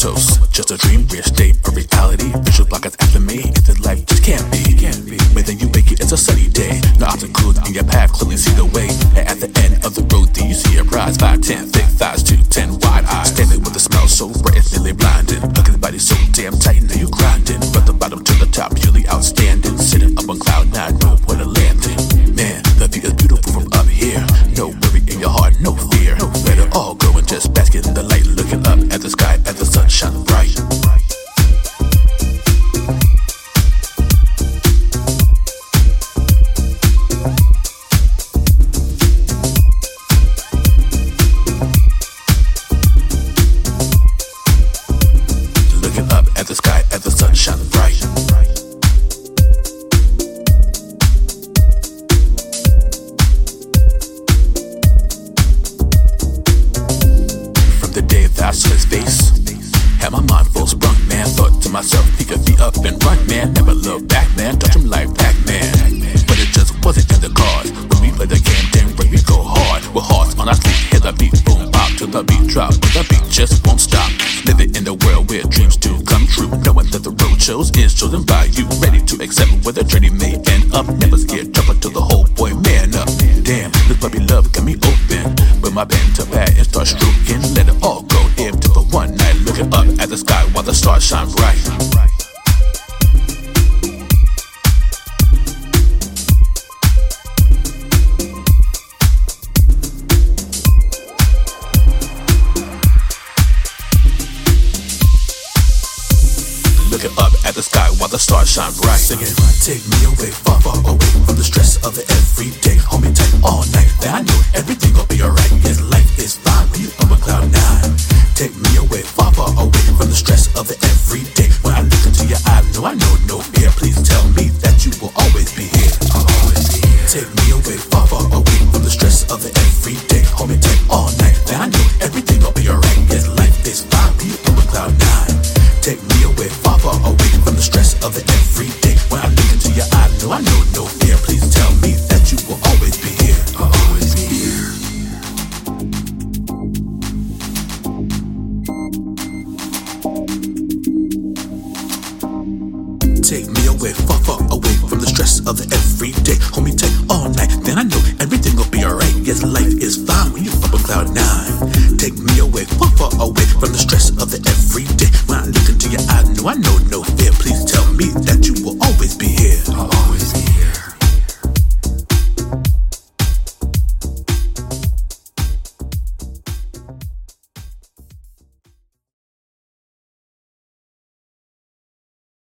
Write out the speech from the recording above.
comatose. Just a dream, weird state of reality. Visual block is after me. If the life just can't be. But then you wake it, it's a sunny day. No obstacles in your path, clearly see the way. And at the end of the road, do you see a prize? 5'10", thick thighs, 2'10", wide eyes. Standing with the smell so bright, it's nearly blinding. Look at the body so damn tight, now you grinding. From the bottom to the top, purely outstanding. Sitting up on cloud nine, know where to landing. Man, the view is beautiful from up here. No worry in your heart, no fear. Let it all go and just bask in the light. Looking up at the sky as the sun shines bright. Looking up at the sky as the sun shines bright. The day that I saw his face, had my mind full sprung, man. Thought to myself, he could be up and run, man. Never look back, man. Touch him like Pac-Man. But it just wasn't in the cards. When we play the game, then when we go hard. With hearts on our sleeve, hear the beat boom pop till the beat drop, but the beat just won't stop. Living in the world where dreams do come true, knowing that the road shows is chosen by you. Ready to accept where the journey may end up. Never scared, jump until the whole boy man up. Damn, this puppy love got me open. Put my pen to pad and start stroking. Let it all go into the one night. Looking up at the sky while the stars shine bright. Looking up at the sky while the stars shine bright. Singing, take me away, far, far away from the stress of the everyday. Hold me tight all night, then I know everything will be alright. Yes, life is fine when you up on cloud nine. Take me away, far, far away from the stress of the everyday. When I look into your eyes, no, I know no fear. Please tell me that you will always be here. I'll always be here. Take me away, far, far away from the stress of the everyday. Hold me tight all night, then I know everything will be alright. Yes, life is fine when you up on cloud nine. Take me away, far, far away from the stress of the everyday. When I look into your eyes, no, I know no fear. Please tell me that you will always be here. I'll always be here. Take me away, far, far away from the stress of the everyday. Hold me tight all night, then I know everything will be alright. Yes, life is fine when you up on cloud nine. Take me away, far, far away from the stress